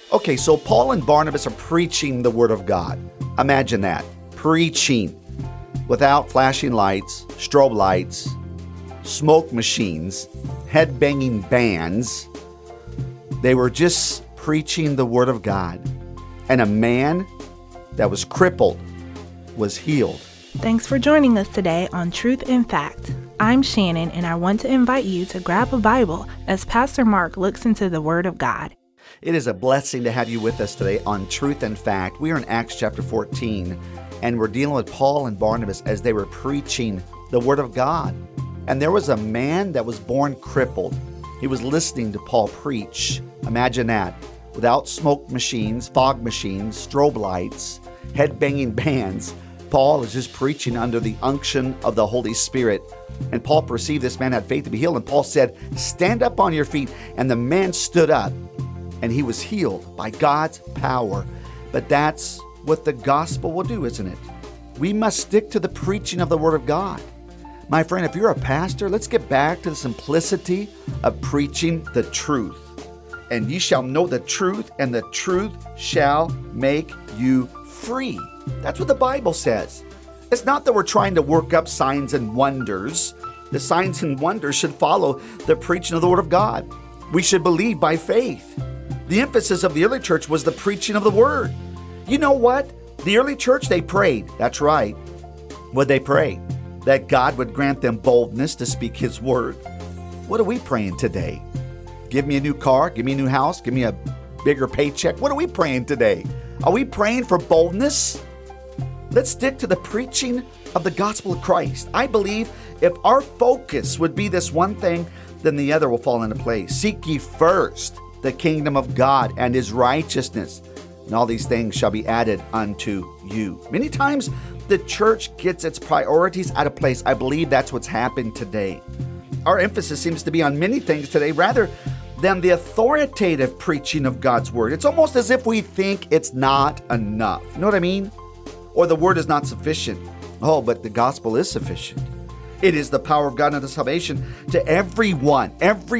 Okay, so Paul and Barnabas are preaching the Word of God. Imagine that. Preaching without flashing lights, strobe lights, smoke machines, head-banging bands. They were just preaching the Word of God. And a man that was crippled was healed. Thanks for joining us today on Truth and Fact. I'm Shannon, and I want to invite you to grab a Bible as Pastor Mark looks into the Word of God. It is a blessing to have you with us today on Truth and Fact. We are in Acts chapter 14, and we're dealing with Paul and Barnabas as they were preaching the Word of God. And there was a man that was born crippled. He was listening to Paul preach. Imagine that. Without smoke machines, fog machines, strobe lights, head-banging bands, Paul is just preaching under the unction of the Holy Spirit. And Paul perceived this man had faith to be healed. And Paul said, "Stand up on your feet." And the man stood up and he was healed by God's power. But that's what the gospel will do, isn't it? We must stick to the preaching of the Word of God. My friend, if you're a pastor, let's get back to the simplicity of preaching the truth. And ye shall know the truth, and the truth shall make you free. That's what the Bible says. It's not that we're trying to work up signs and wonders. The signs and wonders should follow the preaching of the Word of God. We should believe by faith. The emphasis of the early church was the preaching of the Word. You know what? The early church, they prayed. That's right. What'd they pray? That God would grant them boldness to speak His Word. What are we praying today? Give me a new car, give me a new house, give me a bigger paycheck. What are we praying today? Are we praying for boldness? Let's stick to the preaching of the gospel of Christ. I believe if our focus would be this one thing, then the other will fall into place. Seek ye first the kingdom of God and His righteousness, and all these things shall be added unto you. Many times the church gets its priorities out of place. I believe that's what's happened today. Our emphasis seems to be on many things today rather than the authoritative preaching of God's Word. It's almost as if we think it's not enough. You know what I mean? Or the Word is not sufficient. Oh, but the gospel is sufficient. It is the power of God unto salvation to everyone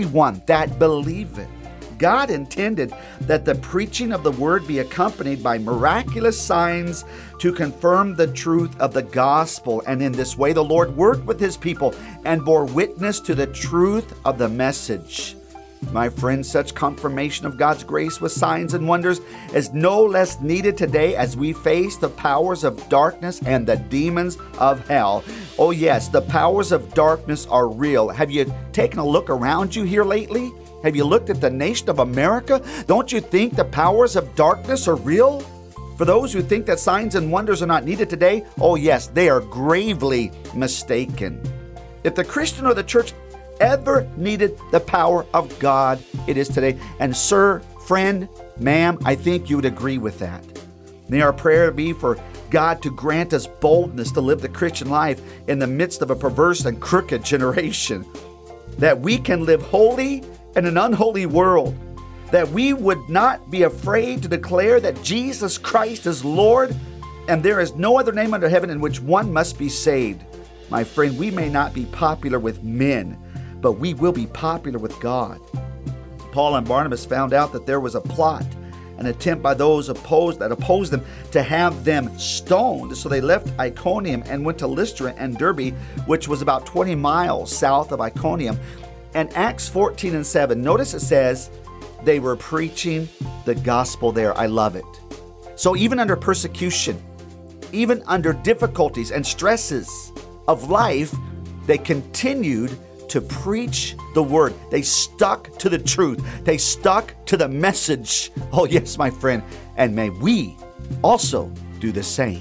that believeth. God intended that the preaching of the Word be accompanied by miraculous signs to confirm the truth of the gospel. And in this way, the Lord worked with His people and bore witness to the truth of the message. My friends, such confirmation of God's grace with signs and wonders is no less needed today as we face the powers of darkness and the demons of hell. Oh yes, the powers of darkness are real. Have you taken a look around you here lately? Have you looked at the nation of America? Don't you think the powers of darkness are real? For those who think that signs and wonders are not needed today, oh yes, they are gravely mistaken. If the Christian or the church ever needed the power of God, it is today. And sir, friend, ma'am, I think you would agree with that. May our prayer be for God to grant us boldness to live the Christian life in the midst of a perverse and crooked generation, that we can live holy in an unholy world, that we would not be afraid to declare that Jesus Christ is Lord, and there is no other name under heaven in which one must be saved. My friend, we may not be popular with men, but we will be popular with God. Paul and Barnabas found out that there was a plot, an attempt by those opposed them to have them stoned. So they left Iconium and went to Lystra and Derbe, which was about 20 miles south of Iconium. And Acts 14:7, notice it says they were preaching the gospel there. I love it. So even under persecution, even under difficulties and stresses of life, they continued to preach the Word. They stuck to the truth. They stuck to the message. Oh yes, my friend, and may we also do the same.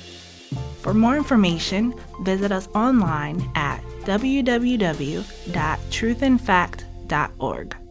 For more information, visit us online at www.truthandfact.org.